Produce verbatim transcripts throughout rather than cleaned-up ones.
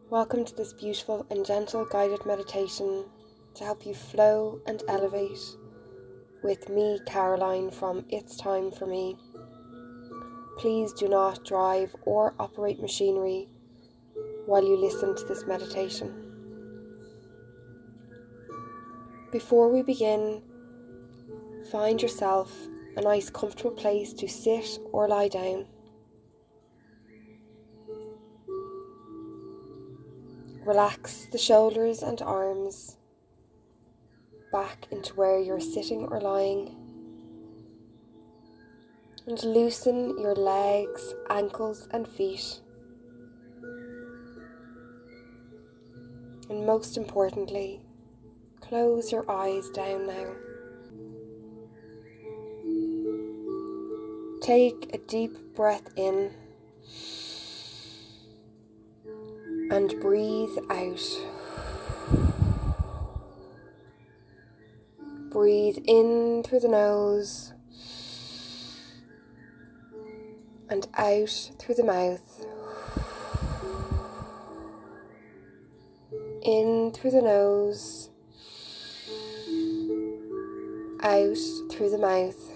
Welcome to this beautiful and gentle guided meditation to help you flow and elevate with me, Caroline, from It's Time for Me. Please do not drive or operate machinery while you listen to this meditation. Before we begin, find yourself a nice comfortable place to sit or lie down. Relax the shoulders and arms back into where you're sitting or lying, and loosen your legs, ankles and feet. And most importantly, close your eyes down now. Take a deep breath in and breathe out. Breathe in through the nose and out through the mouth. In through the nose, out through the mouth.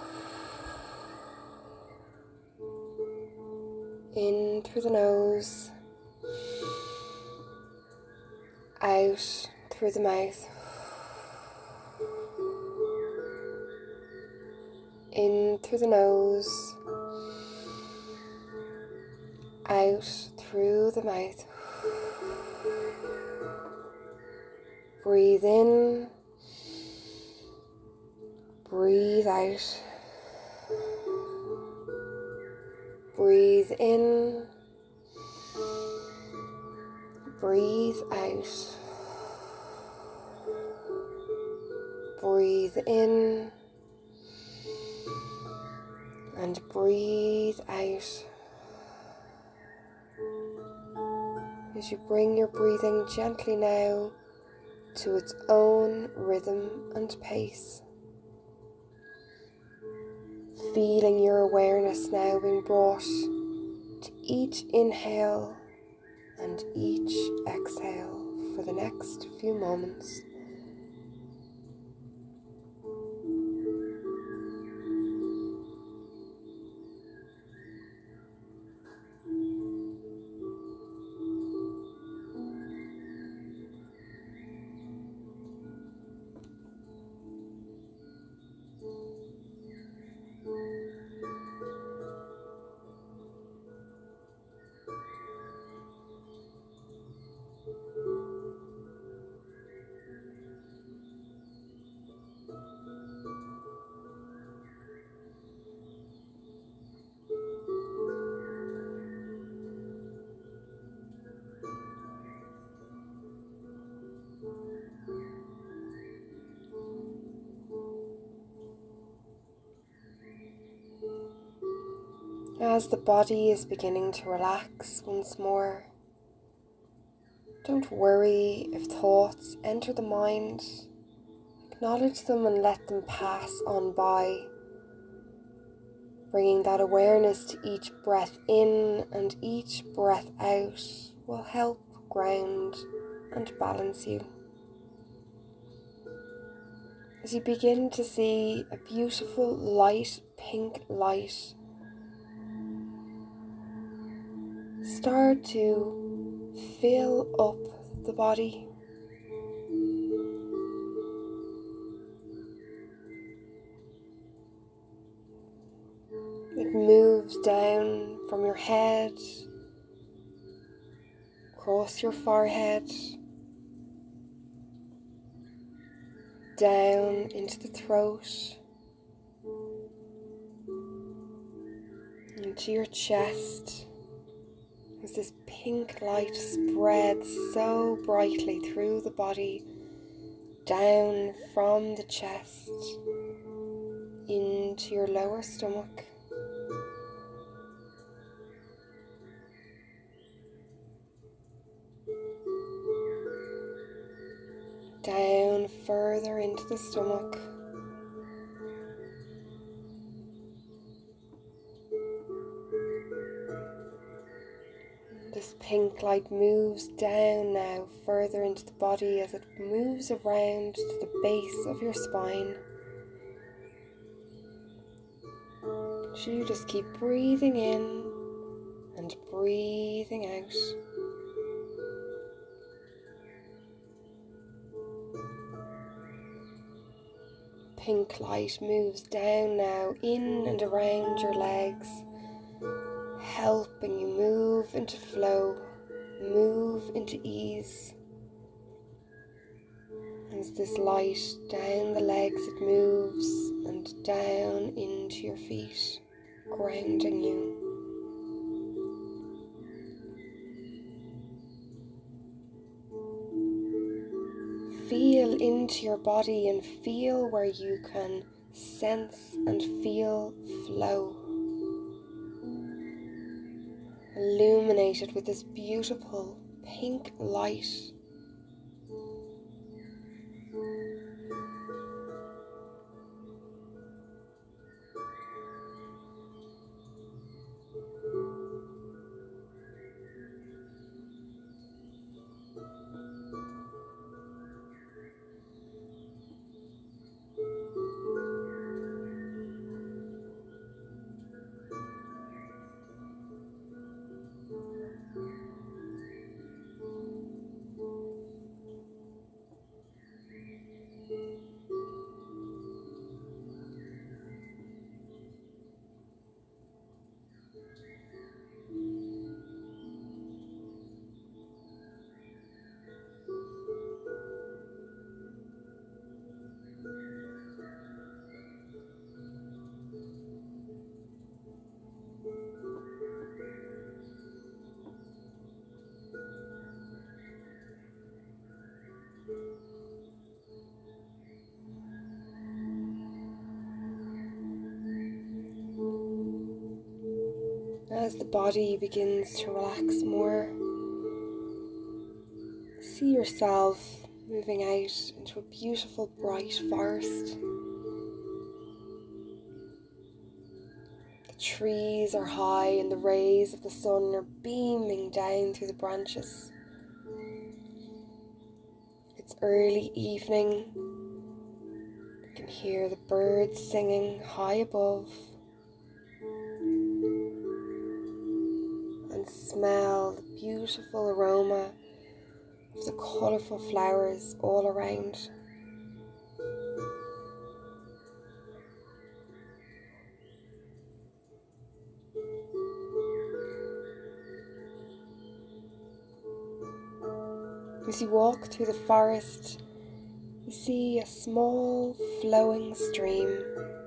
In through the nose, out through the mouth. In through the nose, out through the mouth. Breathe in, breathe out. Breathe in, breathe out. Breathe in and breathe out. As you bring your breathing gently now to its own rhythm and pace. Feeling your awareness now being brought to each inhale and each exhale for the next few moments. As the body is beginning to relax once more, don't worry if thoughts enter the mind. Acknowledge them and let them pass on by. Bringing that awareness to each breath in and each breath out will help ground and balance you. As you begin to see a beautiful light pink light start to fill up the body. It moves down from your head, across your forehead, down into the throat, into your chest, as this pink light spreads so brightly through the body, down from the chest, into your lower stomach, down further into the stomach, this pink light moves down now further into the body as it moves around to the base of your spine. So you just keep breathing in and breathing out. Pink light moves down now in and around your legs, helping you move into flow, move into ease. As this light down the legs, it moves and down into your feet, grounding you. Feel into your body and feel where you can sense and feel flow. Illuminated with this beautiful pink light. As the body begins to relax more, see yourself moving out into a beautiful bright forest. The trees are high and the rays of the sun are beaming down through the branches. It's early evening. You can hear the birds singing high above. And smell the beautiful aroma of the colourful flowers all around. As you walk through the forest, you see a small flowing stream,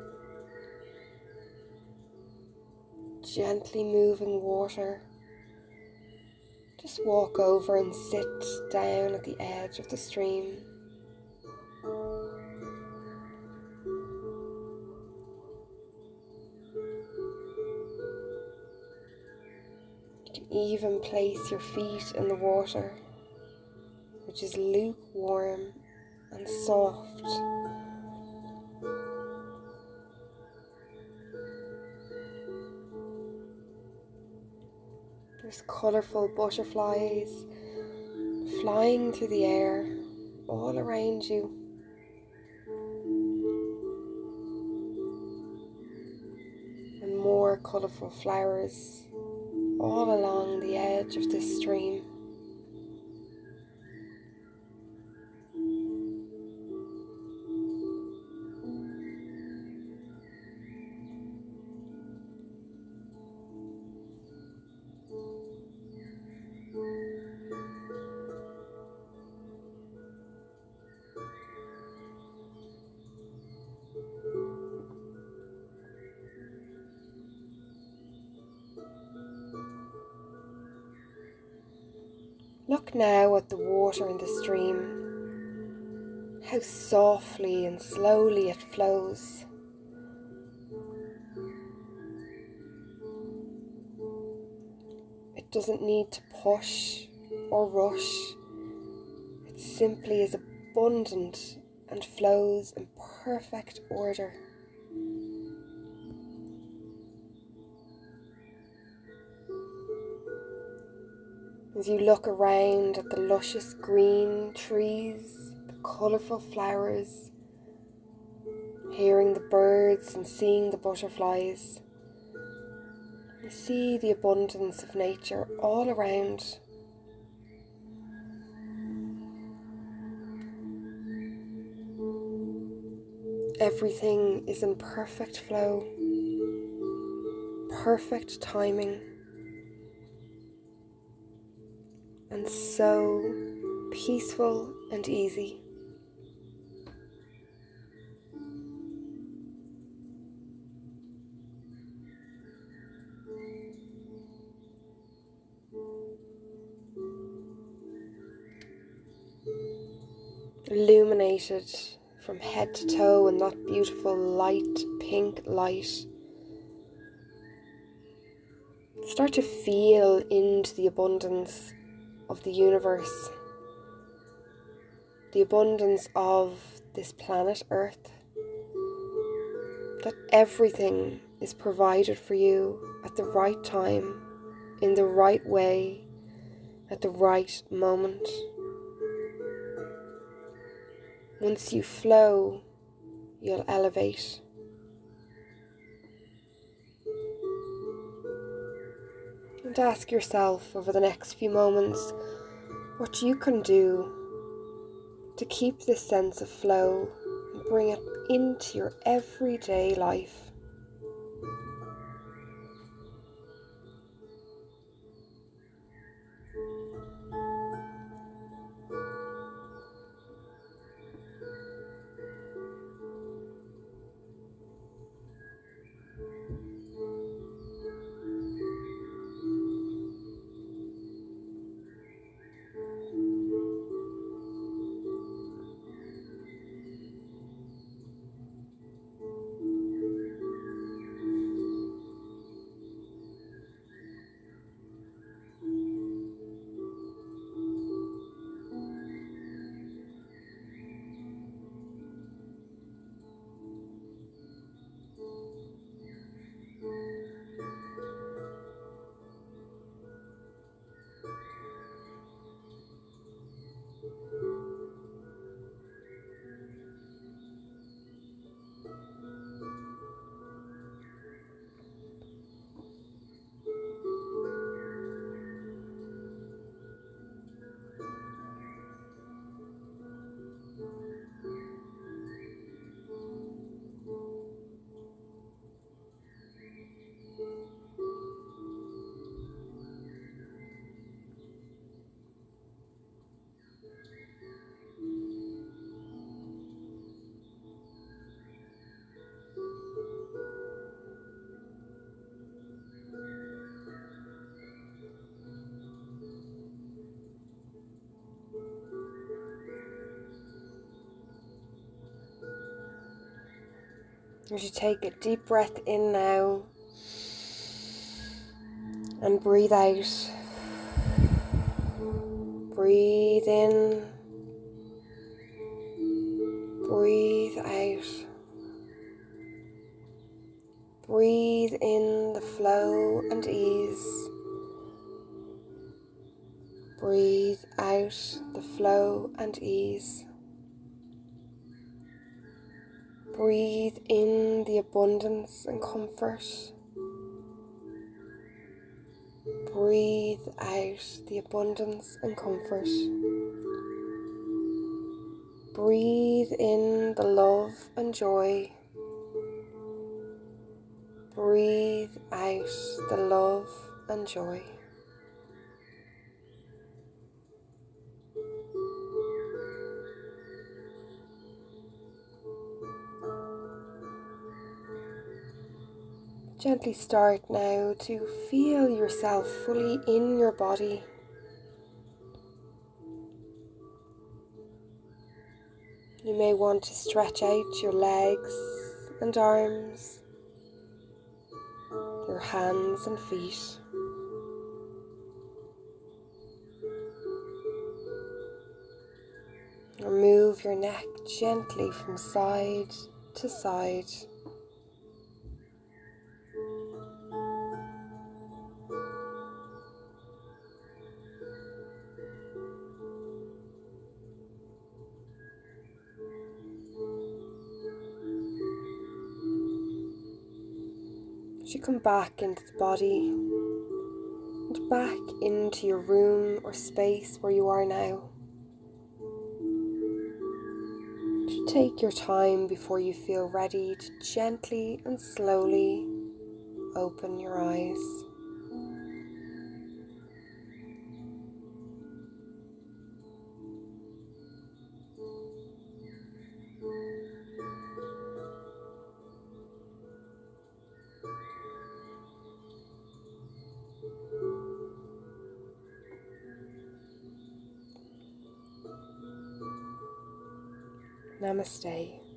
gently moving water. Just walk over and sit down at the edge of the stream. You can even place your feet in the water, which is lukewarm and soft. There's colourful butterflies flying through the air all around you. And more colourful flowers all along the edge of this stream. Look now at the water in the stream, how softly and slowly it flows. It doesn't need to push or rush. It simply is abundant and flows in perfect order. As you look around at the luscious green trees, the colourful flowers, hearing the birds and seeing the butterflies, you see the abundance of nature all around. Everything is in perfect flow, perfect timing, and so peaceful and easy. Illuminated from head to toe in that beautiful light pink light. Start to feel into the abundance of the universe, the abundance of this planet Earth, that everything is provided for you at the right time, in the right way, at the right moment. Once you flow, you'll elevate. And ask yourself over the next few moments what you can do to keep this sense of flow and bring it into your everyday life. As you take a deep breath in now and breathe out. Breathe in, breathe out. Breathe in the flow and ease. Breathe out the flow and ease. Breathe in the abundance and comfort. Breathe out the abundance and comfort. Breathe in the love and joy. Breathe out the love and joy. Gently start now to feel yourself fully in your body. You may want to stretch out your legs and arms, your hands and feet. Or move your neck gently from side to side. as you come back into the body and back into your room or space where you are now. To take your time before you feel ready to gently and slowly open your eyes. Namaste.